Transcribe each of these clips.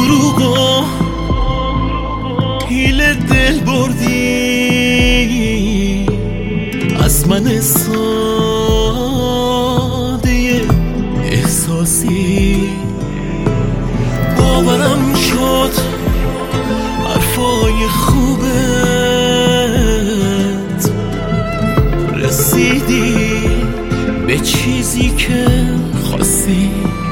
دروغ و حیله دل بردی از من ساده احساسی. باورم شد حرفای خوبت رسیدی به چیزی که خواستی.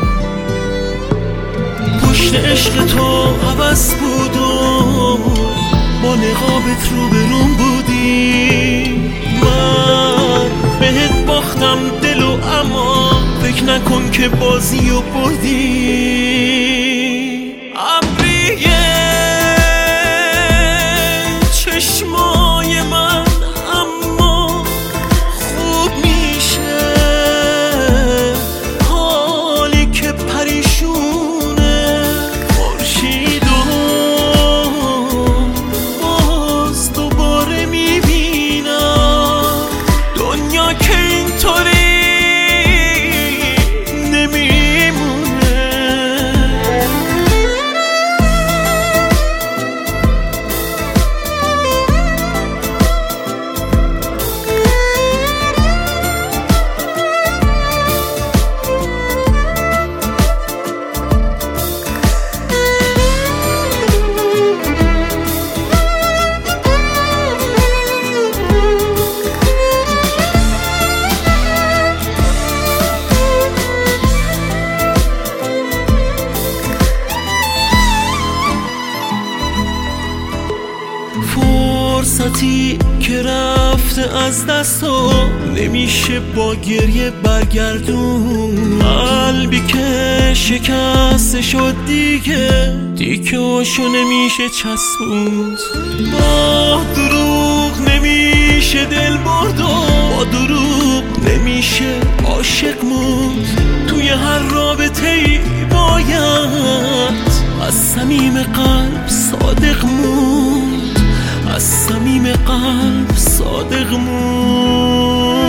پشت عشق تو عوض بود و با نقابت رو بروم بودی. من بهت باختم دلو اما فکر نکن که بازی و بردی. ابریه چشمای من اما خوب میشه حالی که پریشونه خورشید و باز دوباره میبینم دنیا که اینطوری فرصتی که رفته از دست و نمیشه با گریه برگردون. قلبی که شکسته شد دیگه تیکه‌هاشو نمیشه چسبوند. با دروغ نمیشه دل برد و با دروغ نمیشه عاشق موند. توی هر رابطه‌ای باید از صمیم قلب صادق موند. از صمیم قلب صادق موند.